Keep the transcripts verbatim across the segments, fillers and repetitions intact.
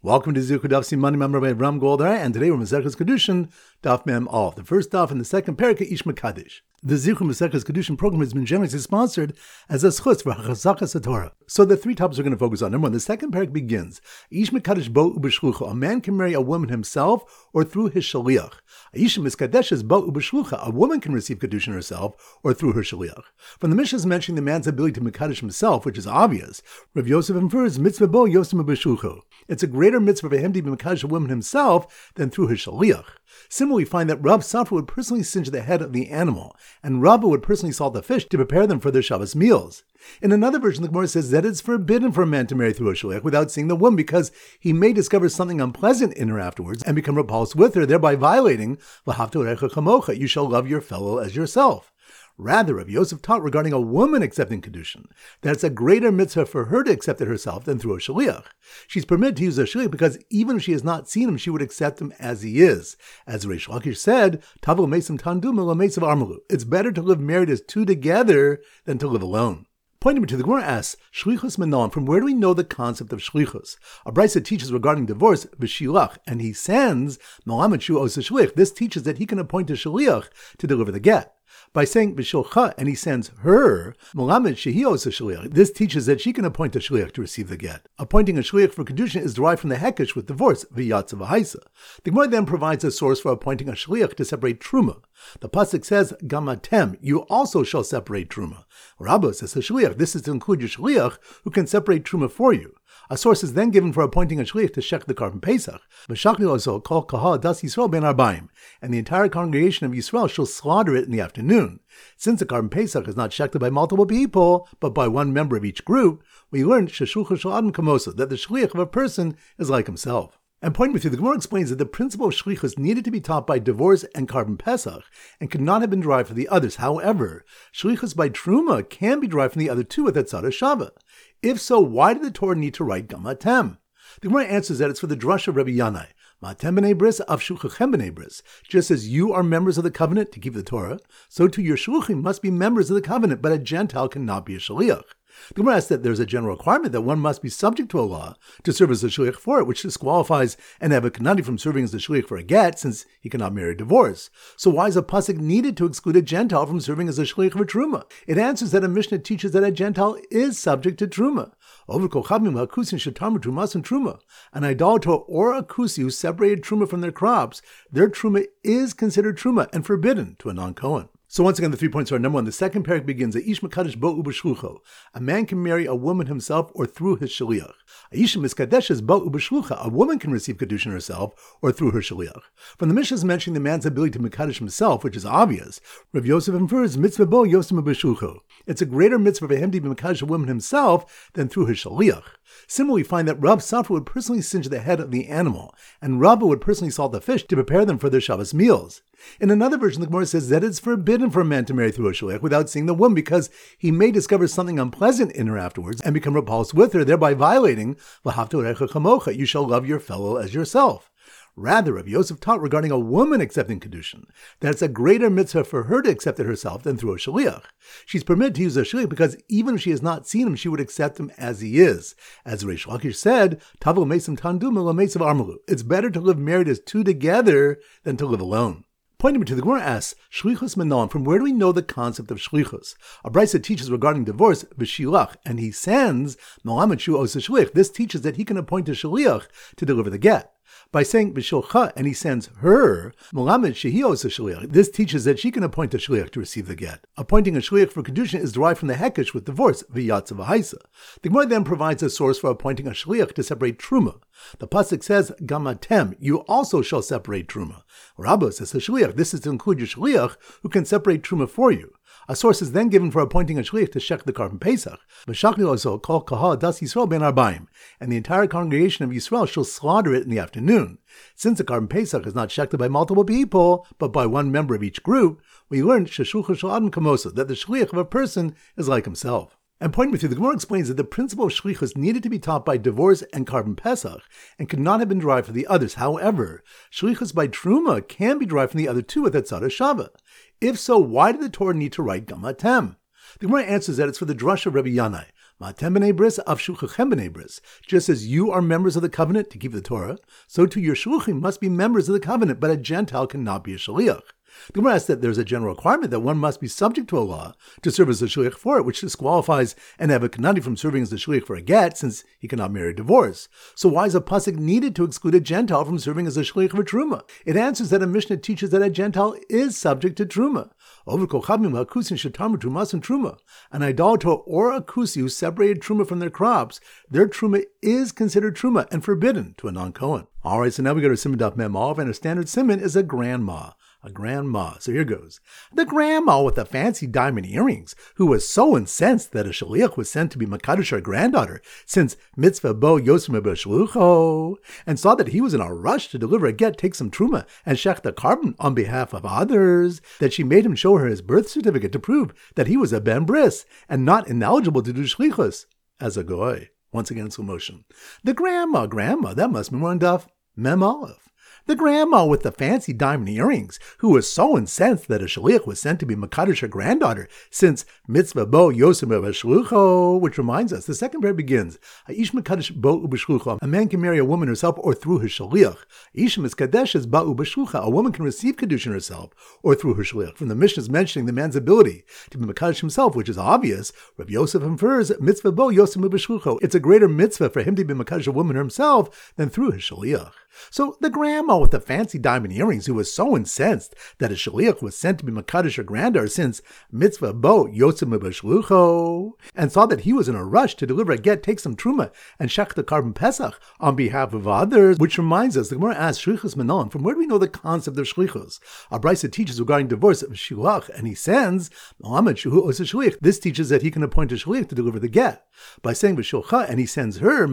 Welcome to Zichud Daf Siman Mem Rabbi Ram Goldar, and today we're Maseches Kedushin Daf Mem Aleph, the first daf in the second parak Ish Mekadesh. The Zichud Maseches Kedushin program has been generously sponsored as a schutz for Chazakas Torah. So the three topics we're going to focus on. Number one, the second parak begins. Ish Mekadesh Bo Ubeshlucha. A man can marry a woman himself or through his shaliach. Ish Miskadeshes Bo Ubeshlucha. A woman can receive Kedushin herself or through her shaliach. From the Mishnah is mentioning the man's ability to Mekadesh himself, which is obvious. Rav Yosef infers Mitzvah Bo Yosef Ubeshlucha. It's a greater mitzvah for him to be Mekadesh a woman himself than through his shaliach. Similarly, we find that Rav Safra would personally singe the head of the animal, and Rabbah would personally salt the fish to prepare them for their Shabbos meals. In another version, the Gemara says that it's forbidden for a man to marry through a shaliach without seeing the woman because he may discover something unpleasant in her afterwards and become repulsed with her, thereby violating V'ahavta l'recha kamocha, you shall love your fellow as yourself. Rather, Rav Yosef taught regarding a woman accepting Kedushin that it's a greater mitzvah for her to accept it herself than through a shaliach. She's permitted to use a shaliach because even if she has not seen him, she would accept him as he is. As Reish Lakish said, Tavel mesim tandum lo mesav armalu. It's better to live married as two together than to live alone. Point number two, the Gemara asks, Shlichus Menon, from where do we know the concept of Shlichus? A brisa teaches regarding divorce, V'shilach, and he sends Melamed Shu Osa Shlich. This teaches that he can appoint a shaliach to deliver the get. By saying B'shilcha, and he sends her, Melamed Shehi Osa Shliach. This teaches that she can appoint a shliach to receive the get. Appointing a shliach for Kedushin is derived from the hekesh with divorce, V'yatza V'haisa. The Gemara then provides a source for appointing a shliach to separate truma. The pasuk says, Gamatem, you also shall separate truma. Rabbah says, shliach. This is to include your shliach who can separate truma for you. A source is then given for appointing a shliach to shech the korban Pesach. V'shachli also kol kahal das Yisrael ben arbaim, and the entire congregation of Yisrael shall slaughter it in the afternoon. Since the korban Pesach is not shechted by multiple people, but by one member of each group, we learned sheshulcha shel adam kamosa, that the shliach of a person is like himself. And point number three, the Gemara explains that the principle of shlichus needed to be taught by divorce and korban Pesach, and could not have been derived from the others. However, shlichus by truma can be derived from the other two with Etzara Shava. If so, why did the Torah need to write Gamatem? The Gemara answers that it's for the drush of Rabbi Yanai. Matem b'nei bris, av shluchachem b'nei bris. Just as you are members of the covenant to keep the Torah, so too your shluchim must be members of the covenant, but a Gentile cannot be a shaliach. The Gemara asks that there's a general requirement that one must be subject to a law to serve as a shliach for it, which disqualifies an Evakanadi from serving as a shliach for a get, since he cannot marry a divorce. So why is a pasuk needed to exclude a Gentile from serving as a shliach for truma? It answers that a Mishnah teaches that a Gentile is subject to truma. An idolater or a kusi who separated truma from their crops, their truma is considered truma and forbidden to a non-Kohen. So once again, the three points are: number one, the second parak begins, Ish Mekadesh Bo Ubeshlucha. A man can marry a woman himself or through his shaliach. Ish Miskadeshes Bo Ubeshlucha. A woman can receive Kedushin herself or through her shaliach. From the Mishnah is mentioning the man's ability to Mekadesh himself, which is obvious. Rav Yosef infers Mitzvah Bo Yosef Ubeshlucha. It's a greater mitzvah for him to be Mekadesh a woman himself than through his shaliach. Similarly, we find that Rav Safra would personally singe the head of the animal, and Rabbah would personally salt the fish to prepare them for their Shabbos meals. In another version, the Gemara says that it's forbidden for a man to marry through a shaliach without seeing the woman because he may discover something unpleasant in her afterwards and become repulsed with her, thereby violating V'ahavta l'recha kamocha, you shall love your fellow as yourself. Rather, Rav Yosef taught regarding a woman accepting Kedushin that it's a greater mitzvah for her to accept it herself than through a shaliach. She's permitted to use a shaliach because even if she has not seen him, she would accept him as he is. As Reish Lakish said, Tavel mesim tandum lo mesav armalu. It's better to live married as two together than to live alone. Point number two, the Gemara asks, Shlichus Menon, from where do we know the concept of Shlichus? A brisa teaches regarding divorce, V'shilach, and he sends Melamed Shu Osa Shlich. This teaches that he can appoint a shaliach to deliver the get. By saying B'shilcha, and he sends her, Melamed Shehi Osa Shliach. This teaches that she can appoint a shliach to receive the get. Appointing a shliach for Kedushin is derived from the hekesh with divorce, V'yatza V'haisa. The Gemara then provides a source for appointing a shliach to separate truma. The pasuk says, Gamatem, you also shall separate truma. Rabbah says, shliach. This is to include your shliach who can separate truma for you. A source is then given for appointing a shliach to shech the korban Pesach. V'shachli also kol kahal das Yisrael ben arbaim, and the entire congregation of Yisrael shall slaughter it in the afternoon. Since the korban Pesach is not shechted by multiple people, but by one member of each group, we learned sheshulcha shel adam kamosa, that the shliach of a person is like himself. And point number three, the Gemara explains that the principle of shlichus needed to be taught by divorce and korban Pesach, and could not have been derived from the others. However, shlichus by truma can be derived from the other two with Etzara Shava. If so, why did the Torah need to write Gamatem? The Gemara answers that it's for the drush of Rabbi Yanai. Ma'atem b'nei bris avshuchachem b'nei bris. Just as you are members of the covenant to keep the Torah, so too your shluchim must be members of the covenant, but a Gentile cannot be a shaliach. The Gemara asks that there's a general requirement that one must be subject to a law to serve as a shliach for it, which disqualifies an Eved Kanani from serving as a shliach for a get, since he cannot marry a divorce. So why is a pasuk needed to exclude a Gentile from serving as a shliach for truma? It answers that a Mishnah teaches that a Gentile is subject to truma. An idolater or a kusi who separated truma from their crops, their truma is considered truma and forbidden to a non-Kohen. All right, so now we go to Siman Daf Mem Aleph, and a standard siman is a grandma. A grandma. So here goes. The grandma with the fancy diamond earrings, who was so incensed that a shaliach was sent to be makadosh her granddaughter, since mitzvah bo yosem b'shlucho, and saw that he was in a rush to deliver a get, take some truma, and shech the carbon on behalf of others, that she made him show her his birth certificate to prove that he was a ben bris, and not ineligible to do shlichus, as a goy. Once again in slow motion. The grandma, grandma, that must be more on Daf Mem Aleph. The grandma with the fancy diamond earrings, who was so incensed that a shaliach was sent to be makadosh her granddaughter, since mitzvah bo yosem b'shlucho, which reminds us, the second prayer begins, Aish makadosh bo u'b'shlucho, a man can marry a woman herself or through his shaliach. Aish miskadeshes ba u'b'shlucha, a woman can receive kedushin herself or through her shaliach. From the Mishnah's mentioning the man's ability to be makadosh himself, which is obvious, Rabbi Yosef infers mitzvah bo yosem b'shlucho. It's a greater mitzvah for him to be makadosh a woman himself than through his shaliach. So the grandma with the fancy diamond earrings, who was so incensed that a shaliach was sent to be makadosh her granddaughter, since mitzvah bo yosem b'shlucho, and saw that he was in a rush to deliver a get, take some truma, and shech the carbon pesach on behalf of others. Which reminds us, the Gemara asks shlichus menon, from where do we know the concept of shlichus? Our Brisa teaches regarding divorce of shilach, and he sends this teaches that he can appoint a shliach to deliver the get. By saying b'shulcha, and he sends her,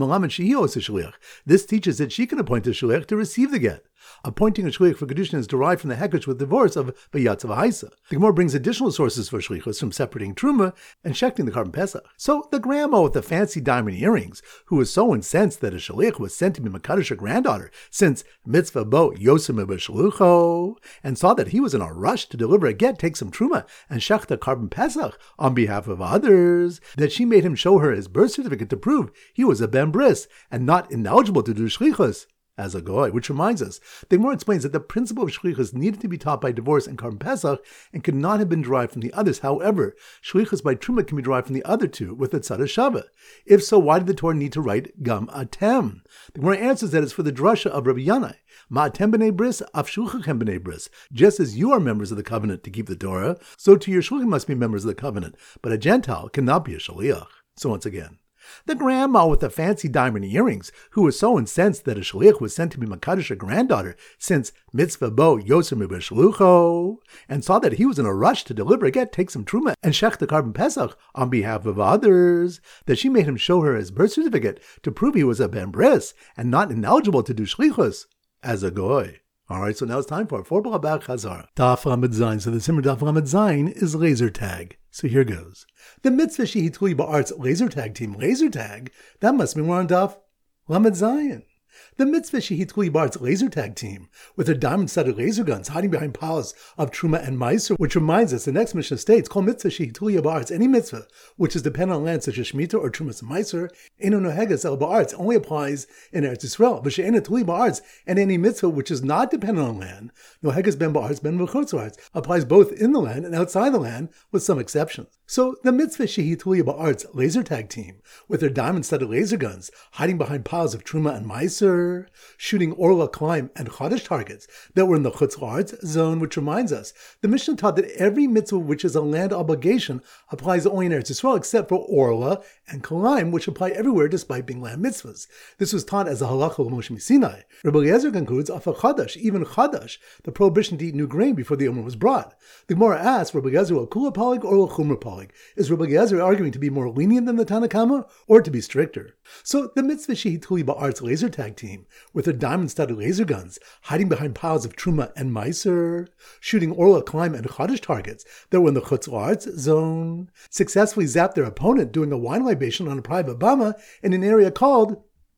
this teaches that she can appoint a shliach to receive the get. Appointing a shliach for kedushin is derived from the hekdesh with divorce of v'yatzav ha'isa. The Gemara brings additional sources for shlichus from separating truma and shechting the carbon pesach. So the grandma with the fancy diamond earrings, who was so incensed that a shliach was sent to be makadosh her granddaughter, since mitzvah bo yosem b'shlucho, and saw that he was in a rush to deliver a get, take some truma, and shech the carbon pesach on behalf of others, that she made him show her his birth certificate to prove he was a ben bris and not ineligible to do shlichus as a goy. Which reminds us, the Gemara explains that the principle of shlichus needed to be taught by divorce and carbon pesach and could not have been derived from the others. However, shlichus by truma can be derived from the other two with the tzad shava. If so, why did the Torah need to write gam atem? The Gemara answers that it's for the drasha of Rabbi Yanai. Ma'atem b'nei bris avshuchachem b'nei bris. Just as you are members of the covenant to keep the Torah, so too your shluchim must be members of the covenant. But a Gentile cannot be a shaliach. So once again, the grandma with the fancy diamond earrings, who was so incensed that a shliach was sent to be makadosh her granddaughter, since mitzvah bo yosem b'shlucho, and saw that he was in a rush to deliver a get, take some truma, and shech the carbon pesach on behalf of others, that she made him show her his birth certificate to prove he was a ben bris and not ineligible to do shlichus as a goy. All right, so now it's time for four B'Chabak Chazar. Daf Lamed Zayin. So the Simmer Daf Lamed Zayin is laser tag. So here goes. The mitzvah shehituli ba'art's laser tag team. Laser tag? That must be more on Daf Lamed Zayin. The mitzvah shehituli ba'art's laser tag team, with their diamond-studded laser guns hiding behind piles of truma and meiser, which reminds us, the next Mishnah states, Kol mitzvah shehituli ba'art's, any mitzvah which is dependent on land such as shemitah or trumas and meiser, eno nohegas el ba'art's, only applies in Eretz Yisrael. V'she'ena tuli ba'art's, and any mitzvah which is not dependent on land, nohegas ben ba'art's ben v'chutz la'art's, applies both in the land and outside the land, with some exceptions. So the mitzvah shehituli ba'art's laser tag team, with their diamond-studded laser guns hiding behind piles of truma and meiser, shooting Orla, Climb, and Chodesh targets that were in the Chutz La'aretz zone, which reminds us, the Mishnah taught that every mitzvah which is a land obligation applies only in Eretz Yisrael, except for Orla and Climb, which apply everywhere despite being land mitzvahs. This was taught as a halacha of Moshe Sinai. Rabbi Eliezer concludes, Afa Chadash, even Chadash, the prohibition to eat new grain before the Omer was brought. The Gemara asks, Rabbi Eliezer a kula palig or a chumra palig? Is Rabbi Eliezer arguing to be more lenient than the Tanna Kama or to be stricter? So the mitzvah shehituli ba'art's laser tag team, with their diamond-studded laser guns hiding behind piles of truma and meiser, shooting Orla, Climb, and Chodesh targets that were in the Chutz La'aretz zone, successfully zapped their opponent doing a wine libation on a private bama in an area called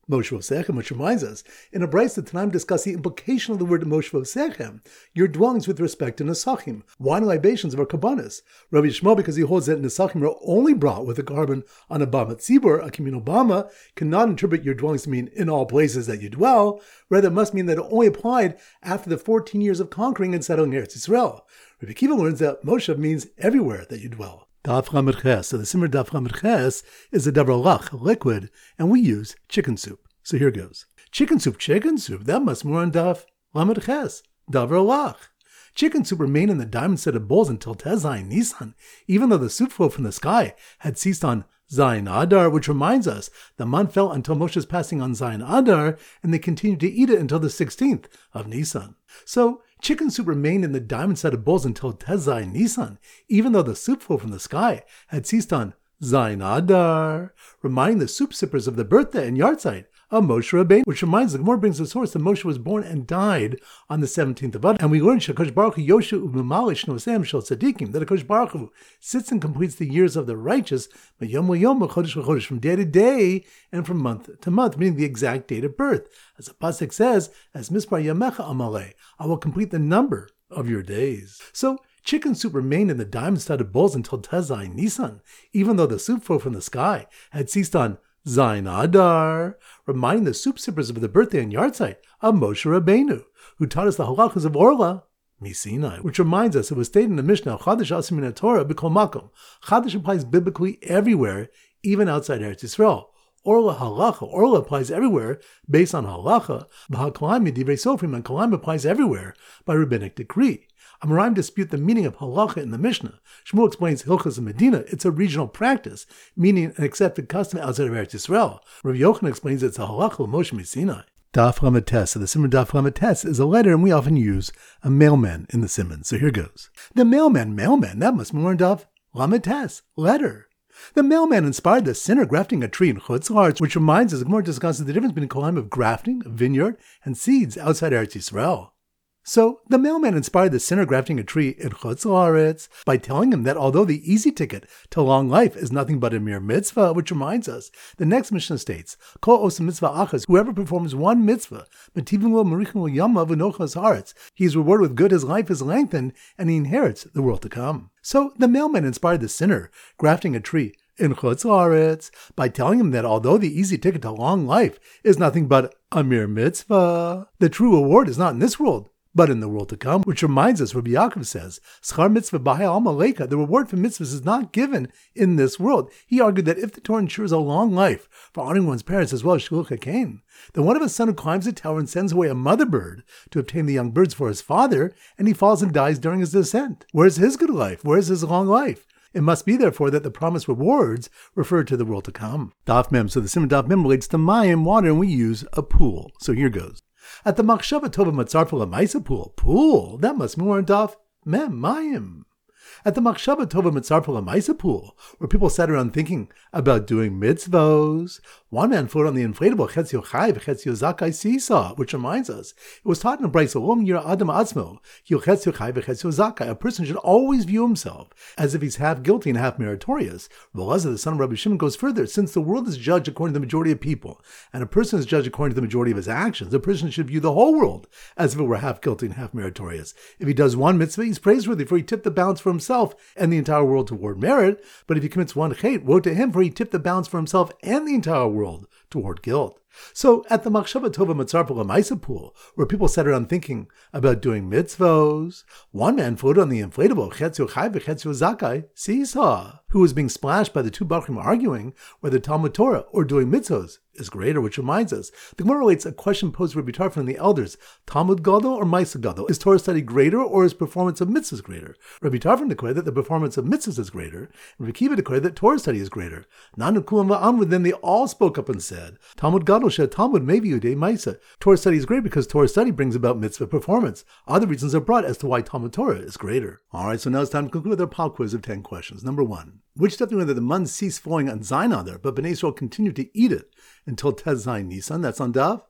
Moshe Vosechem, which reminds us, in a brayso the Tanaim discuss the implication of the word Moshe Vosechem, your dwellings with respect to Nesachim, wine libations of our kabbanis. Rabbi Yishmael, because he holds that Nesachim are only brought with a carbon on a bama tzibur, a communal bama, cannot interpret your dwellings to mean in all places that you dwell. Rather, it must mean that it only applied after the fourteen years of conquering and settling Eretz Yisrael. Rabbi Akiva learns that Moshe means everywhere that you dwell. Daf Lamed Ches. So the simmer Daf Lamed Ches is a davar lach, a liquid, and we use chicken soup. So here goes. Chicken soup, chicken soup, that must more on Daf Lamed Ches, davar lach. Chicken soup remained in the diamond set of bowls until Tezai Nisan, even though the soup flow from the sky had ceased on Zayin Adar, which reminds us the man fell until Moshe's passing on Zayin Adar, and they continued to eat it until the sixteenth of Nisan. So, chicken soup remained in the diamond set of bowls until Tezai Nisan, even though the soup flow from the sky had ceased on Zayin Adar, reminding the soup sippers of the birthday and yahrzeit of Moshe Rabbeinu, which reminds the Gemara brings the source that Moshe was born and died on the seventeenth of Adar. And we learn Shakash Baruch Hu Yoshu Umamalish Nosem Shel Tzadikim, that Hakadosh Baruch Hu sits and completes the years of the righteous, Yom Yom, Chodesh Chodesh, from day to day and from month to month, meaning the exact date of birth. As the pasuk says, as Mispar Yamecha Amalei, I will complete the number of your days. So chicken soup remained in the diamond-studded bowls until Tezai Nisan, even though the soup flow from the sky had ceased on Zayin Adar, reminding the soup sippers of the birthday and yahrzeit of Moshe Rabbeinu, who taught us the halachas of Orla Misinai, which reminds us it was stated in the Mishnah, Chadash Asim in Torah b'kol makom. Chadash applies biblically everywhere, even outside Eretz Yisrael. Orla halacha, Orla applies everywhere based on halacha. B'hakalayim Divrei Sofrim, and kalayim applies everywhere by rabbinic decree. Amoraim dispute the meaning of halacha in the Mishnah. Shmuel explains Hilchas in Medina, it's a regional practice, meaning an accepted custom outside of Eretz Yisrael. Rabbi Yochanan explains it's a halacha l'Moshe Misinai. Daf Lamed Tes. So the simon Daf Lamed Tes is a letter, and we often use a mailman in the simon. So here goes. The mailman, mailman, that must be more Daf Lamed Tes, letter. The mailman inspired the sinner grafting a tree in Chutz La'aretz, which reminds us, the Gemara discusses the difference between the kolam of grafting, a vineyard, and seeds outside Eretz Yisrael. So the mailman inspired the sinner grafting a tree in Chutz La'aretz by telling him that although the easy ticket to long life is nothing but a mere mitzvah, which reminds us, the next Mishnah states, Kol osa mitzvah achas, whoever performs one mitzvah, metivim lo merichin lo yama v'nochas haaretz, he is rewarded with good, his life is lengthened, and he inherits the world to come. So the mailman inspired the sinner grafting a tree in Chutz La'aretz by telling him that although the easy ticket to long life is nothing but a mere mitzvah, the true reward is not in this world, but in the world to come, which reminds us, Rabbi Yaakov says, Schar mitzvah b'hai alma leika, the reward for mitzvahs is not given in this world. He argued that if the Torah ensures a long life for honoring one's parents as well as Shluch HaKain, then what if a son who climbs a tower and sends away a mother bird to obtain the young birds for his father, and he falls and dies during his descent? Where's his good life? Where's his long life? It must be, therefore, that the promised rewards refer to the world to come. Daf Mem. So the Simon Daf Mem relates to mayim, water, and we use a pool. So here goes. At the Machshava Tova Matzarfa Lamaisa pool, pool, that must be more in Daf Mem, mayim. At the Machshava Tova Mitzarfa Lamaisa pool, where people sat around thinking about doing mitzvos, one man floated on the inflatable Chetzio Chai v'Chetzio Zakai seesaw, which reminds us, it was taught in a brayso, Om Yira Adam Atzmo, Chetzio Chai v'Chetzio Zakai. A person should always view himself as if he's half guilty and half meritorious. Velazar, the son of Rabbi Shimon, goes further. Since the world is judged according to the majority of people, and a person is judged according to the majority of his actions, a person should view the whole world as if it were half guilty and half meritorious. If he does one mitzvah, he's praiseworthy, for he tipped the balance for himself and the entire world toward merit. But if he commits one chait, woe to him, for he tipped the balance for himself and the entire world toward guilt. So at the Machshava Tova Matzarfa Lamaisa pool, where people sat around thinking about doing mitzvos, one man floated on the inflatable Chetzio Chai v'Chetzio Zakai seesaw, who was being splashed by the two Bachrim arguing whether Talmud Torah or doing mitzvos is greater, which reminds us, the Gemara relates a question posed to Rabbi Tarfon and the elders, Talmud Gadol or Maisa Gadol? Is Torah study greater, or is performance of mitzvahs greater? Rabbi Tarfon declared that the performance of mitzvahs is greater, and Rabbi Kiva declared that Torah study is greater. Nanu Kulam va'amru, then they all spoke up and said, Talmud Gadol shed Talmud maybe udei Maisa. Torah study is great because Torah study brings about mitzvah performance. Other reasons are brought as to why Talmud Torah is greater. Alright, so now it's time to conclude with our pal quiz of ten questions. Number one, which stuff that the man ceased falling on Zayin Adar, but Bnei Yisrael continued to eat it until Tez Zayin Nisan? That's on Dav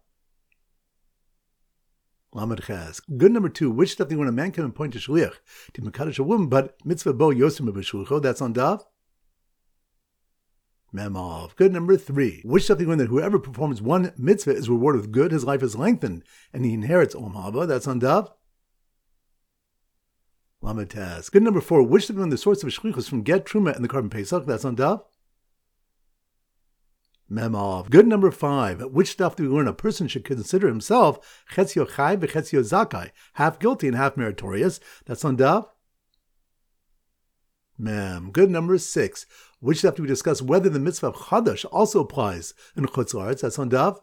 Lamed Ches. Good number two, which stuff when a man can appoint a shliach to mekadosh a woman, but mitzvah bo yosim b'shlucho? That's on Dav Memov. Good number three. Which stuff do you learn that whoever performs one mitzvah is rewarded with good, his life is lengthened, and he inherits Olam Haba? That's on Daf. Lamites. Good number four. Which stuff do you learn the source of shlichus from Get Truma and the Carbon Pesach? That's on Daf. Memov. Good number five. Which stuff do we learn a person should consider himself chetzio chai v'chetzio zakai, half guilty and half meritorious? That's on Daf. Mem. Good number six. Which stuff do we discuss whether the mitzvah of Chadash also applies in Chutz La'aretz? That's on Daf.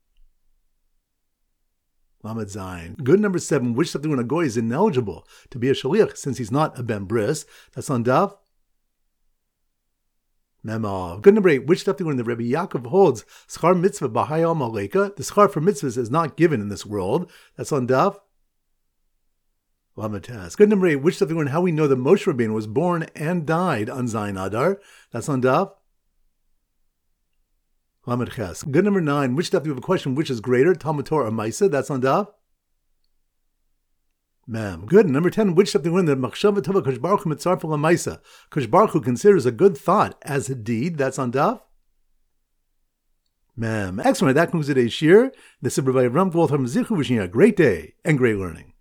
Lamed Zayin. Good number seven. Which stuff do we learn a goy is ineligible to be a shaliach since he's not a ben bris? That's on Daf. Memov. Good number eight. Which stuff do we learn that Rabbi Yaakov holds schar mitzvah b'hayal maleka? The schar for mitzvahs is not given in this world. That's on Daf. Lamites. Good number eight. Which stuff do we learn how we know that Moshe Rabbeinu was born and died on Zayin Adar? That's on Daf. Lamed Ches. Good number nine. Which stuff do we have a question which is greater, Talmud Torah or Maisa? That's on Daf. Mem. Good. Number ten. Which stuff do we learn that Machshava Tova Kosh Baruch Hu Mitzarfa LaMaisa? Kosh Baruch Hu considers a good thought as a deed. That's on Daf. Mem. Excellent. That concludes today's shir. This is Rabbi Ram Goldhar Zichu wishing you a great day and great learning.